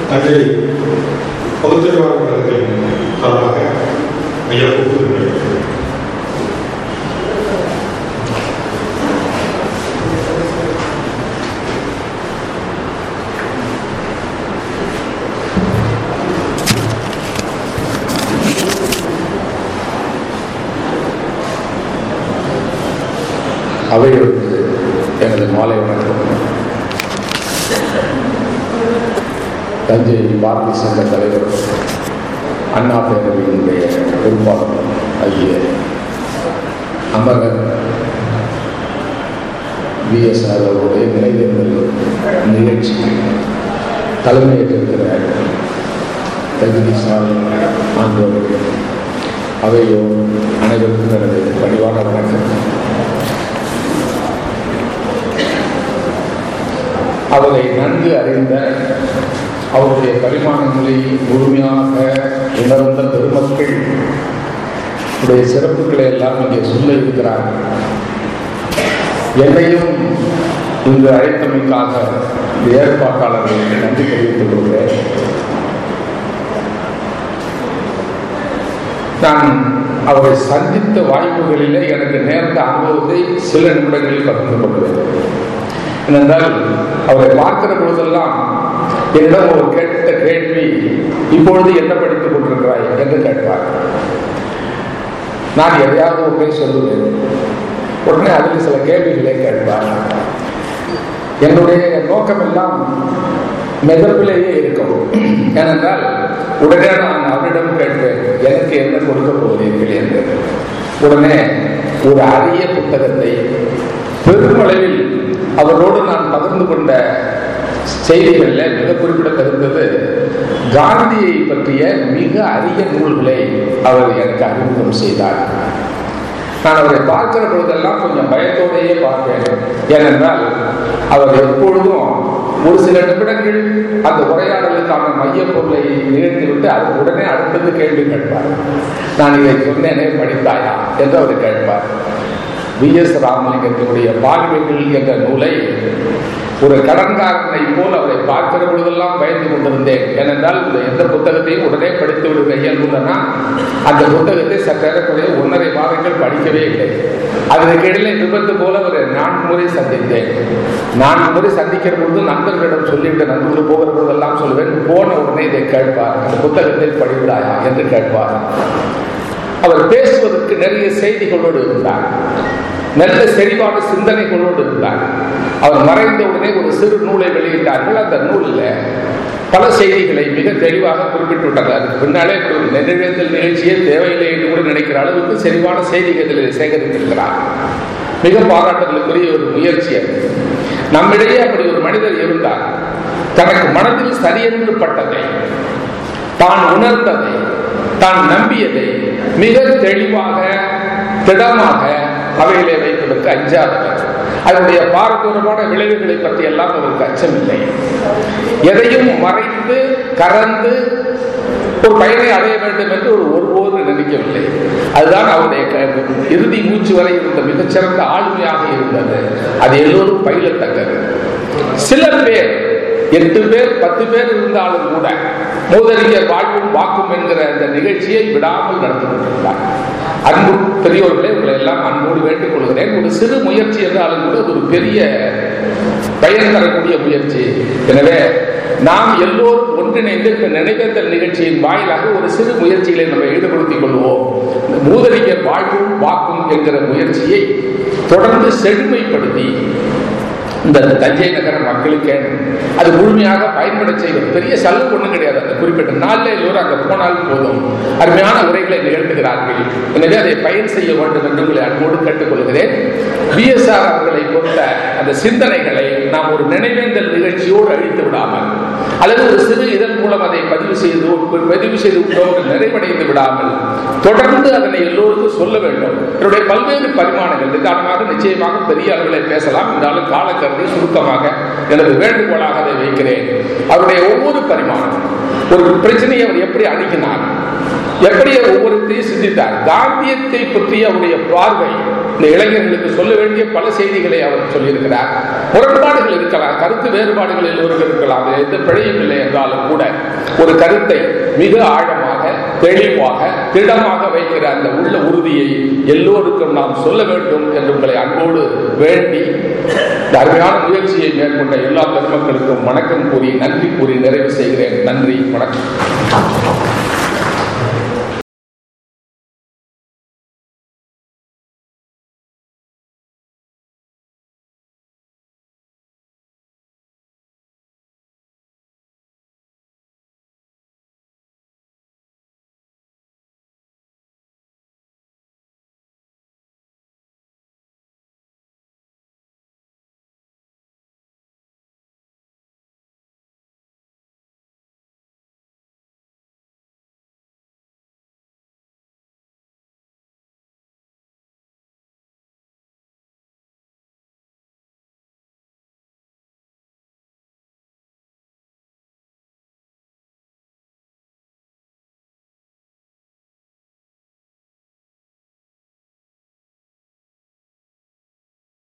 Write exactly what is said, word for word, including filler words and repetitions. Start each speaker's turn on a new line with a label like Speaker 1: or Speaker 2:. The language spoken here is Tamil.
Speaker 1: தஞ்சை பகுத்தறிவாளர் கழகத்தின் சார்பாக ஐயா கூப்பிடுகிறேன்.
Speaker 2: அவையிலிருந்து எனது மாலை வணக்கம். தஞ்சை பாரதி சங்க தலைவர், அண்ணா பேரவையினுடைய பொறுப்பாளர் ஐய அமரர் வி எஸ் அவர்களுடைய நினைவேந்தல் நிகழ்ச்சி தலைமையேற்றிருக்கிற தகுதி சார் ஆண்டவர்கள், அவையோ அனைவருக்கும் எனது பணிவான வணக்கம். அவரை நன்கு அறிந்த, அவருடைய பரிமாணங்களை முழுமையாக உணர்ந்த பெருமக்கள் உடைய சிறப்புகளை எல்லாம் இங்கே சொல்ல இருக்கிறார்கள். என்னையும் இங்கு அழைத்தமைக்காக ஏற்பாட்டாளர்களுக்கு நன்றி தெரிவித்துக் கொள்கிறேன். நான் அவரை சந்தித்த வாய்ப்புகளிலே எனக்கு நேர்ந்த அனுபவத்தை சில நிமிடங்களில் பகிர்ந்து கொள்வேன். ஏனென்றால் அவரை பார்க்கிற பொழுதெல்லாம் என்னிடம் ஒரு கேட்ட கேள்வி, இப்பொழுது என்ன படித்துக் கொண்டிருக்கிறாய் என்று கேட்பார். நான் எதையாவது ஒன்றை சொல்லுவேன். உடனே அதில் சில கேள்விகளை கேட்பார். என்னுடைய நோக்கம் எல்லாம் மிதப்பிலேயே இருக்கும். ஏனென்றால் உடனே நான் அவரிடம் கேட்பேன், எனக்கு என்ன கொடுக்க போகிறீர்கள் என்று. உடனே ஒரு அரிய புத்தகத்தை பெருமளவில் அவரோடு நான் பகிர்ந்து கொண்ட செய்திகளில் மிக குறிப்பிடத்தகுந்தது காந்தியை பற்றிய மிக அரிய நூல்களை அவர் எனக்கு அறிமுகம் செய்தார். நான் அவரை பார்க்கிற பொழுதெல்லாம் கொஞ்சம் பயத்தோடையே பார்ப்பேன். ஏனென்றால் அவர் எப்பொழுதும் ஒரு சில நிமிடங்கள் அந்த உரையாடலுக்கான மைய பொருளை நிகழ்த்திவிட்டு அது உடனே அடுத்தது கேள்வி கேட்பார். நான் இதை சொன்னேனே, படித்தாயா என்று அவர் கேட்பார். வி எஸ் ராமலிங்கத்தினுடைய வாழ்வியல் என்ற நூலை ஒரு கடன்காரனை போல் அவரை பார்க்கிற பொழுதெல்லாம் பயந்து கொண்டிருந்தேன். ஏனென்றால் எந்த புத்தகத்தையும் உடனே படித்து விடுகிற இயல்புனா அந்த புத்தகத்தை சற்றேறக்குறைய ஒன்றரை மாதங்கள் படிக்கவே இல்லை. அதற்கு இடையில விபத்து போல ஒரு நான்கு முறை சந்தித்தேன். நான்கு முறை சந்திக்கிற பொழுது நண்பர்களிடம் சொல்லிவிட்டு நண்பர்கள் போகிற பொழுதெல்லாம் சொல்லுவேன், போன உடனே இதை கேட்பார், அந்த புத்தகத்தை படித்தாயா என்று கேட்பார். அவர் பேசுவதற்கு நிறைய செய்திகளோடு இருந்தார், நல்ல செறிவான சிந்தனைகளோடு இருந்தார். அவர் மறைந்த உடனே ஒரு சிறு நூலை வெளியிட்டார்கள். அந்த நூலில் பல செய்திகளை மிக தெளிவாக குறிப்பிட்டுவிட்டார்கள். அதுக்கு பின்னாலே நினைவேந்தல் நிகழ்ச்சியே தேவையில்லை என்று கூட நினைக்கிற அளவுக்கு செறிவான செய்திகளை சேகரித்திருக்கிறார். மிக பாராட்டுதலுக்குரிய ஒரு முயற்சி அது. நம்மிடையே அப்படி ஒரு மனிதர் இருந்தார். தனக்கு மனதில் சரியென்று பட்டதை, தான் உணர்ந்ததை, தான் நம்பியதை மிக தெளிவாக திடமாக அவைகளை வைப்பதற்கு அஞ்சாதவர். அதனுடைய பாரதூரமான விளைவுகளை பற்றி எல்லாம் அவருக்கு அச்சமில்லை. எதையும் மறைத்து கறந்து ஒரு பயனை அடைய வேண்டும் என்று ஒரு ஒருபோது நினைக்கவில்லை. அதுதான் அவருடைய இறுதி மூச்சு வரை இருந்த மிகச்சிறந்த ஆளுமையாக இருந்தது. அது எல்லோரும் பயிலத்தக்கது. சில பேர், எட்டு பேர் பத்து பேர் இருந்தாலும் கூட மூதறிஞர் வாழ்வும் வாக்கும் என்கிற அந்த நிகழ்ச்சியை விடாமல் நடத்தி கொண்டிருந்தார். அன்பு பெரியோர்களே, உங்களை எல்லாம் அன்போடு வேண்டுக் கொள்கிறேன். ஒரு சிறு முயற்சி என்றாலும் கூட ஒரு பெரிய பயன் தரக்கூடிய முயற்சி. எனவே நாம் எல்லோரும் ஒன்றிணைந்து இந்த நினைவேந்தல் நிகழ்ச்சியின் வாயிலாக ஒரு சிறு முயற்சிகளை நம்ம ஈடுபடுத்திக் கொள்வோம். மூதறிஞர் வாழ்வும் வாக்கும் என்கிற முயற்சியை தொடர்ந்து செழுமைப்படுத்தி இந்த தஞ்சை நகர மக்களுக்கே அது முழுமையாக பயன்பட செய்வது. பெரிய செலவு ஒன்றும் கிடையாது. அந்த குறிப்பிட்ட நாளில் எல்லோரும் அங்கே போனாலும் போதும் அருமையான உரைகளை நிகழ்த்துகிறார்கள். எனவே அதை பயன் செய்ய வேண்டும் என்று உங்களை அன்போடு கேட்டுக்கொள்கிறேன். வி எஸ் ஆர் அவர்களை பொறுத்த அந்த சிந்தனைகளை நாம் ஒரு நினைவேந்தல் நிகழ்ச்சியோடு அழித்து விடாமல், அல்லது ஒரு சிறு இதன் மூலம் அதை பதிவு செய்து பதிவு செய்து விட்டோம் நிறைவடைந்து விடாமல் தொடர்ந்து அதனை எல்லோருக்கும் சொல்ல வேண்டும். என்னுடைய பல்வேறு பரிமாணங்கள் நிதானமாக நிச்சயமாக பெரிய அளவில் பேசலாம். என்றாலும் காலக்கருதி சுருக்கமாக எனது வேண்டுகோளாக அதை வைக்கிறேன். அவருடைய ஒவ்வொரு பரிமாணம், ஒரு பிரச்சனையை அவர் எப்படி அணுகினார், எப்படி ஒவ்வொருத்தையும் சிந்தித்தார். காந்தியத்தை பற்றிய அவருடைய பார்வை இந்த இளைஞர்களுக்கு சொல்ல வேண்டிய பல செய்திகளை அவர் சொல்லியிருக்கிறார். முரண்பாடுகள் இருக்கலாம், கருத்து வேறுபாடுகள் எல்லோருக்கும் இருக்கலாம், அது எந்த பிழையும் இல்லை என்றாலும் கூட ஒரு கருத்தை மிக ஆழமாக தெளிவாக திடமாக வைக்கிற அந்த உள்ள உறுதியை எல்லோருக்கும் நாம் சொல்ல வேண்டும் என்று உங்களை அன்போடு வேண்டி இந்த அருமையான முயற்சியை மேற்கொண்ட எல்லா பெருமக்களுக்கும் வணக்கம் கூறி நன்றி கூறி நிறைவு செய்கிறேன். நன்றி, வணக்கம்.